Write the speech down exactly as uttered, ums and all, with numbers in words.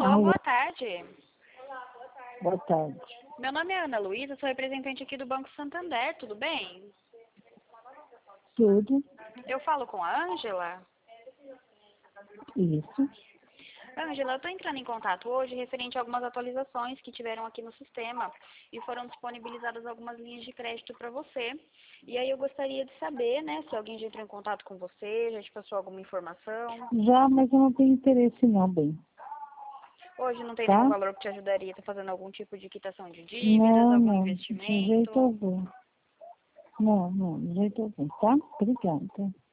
Alô, Alô, boa tarde. boa tarde. Meu nome é Ana Luísa, sou representante aqui do Banco Santander, tudo bem? Tudo Eu falo com a Ângela. isso. Ângela, eu estou entrando em contato hoje referente a algumas atualizações que tiveram aqui no sistema e foram disponibilizadas algumas linhas de crédito para você. E aí eu gostaria de saber, né, se alguém já entrou em contato com você, já te passou alguma informação. Já, mas eu não tenho interesse não, bem. Hoje não tem nenhum Tá? valor que te ajudaria, está fazendo algum tipo de quitação de dívidas, Não, algum não. De jeito investimento. algum. Não, não, de jeito algum, tá? Obrigada.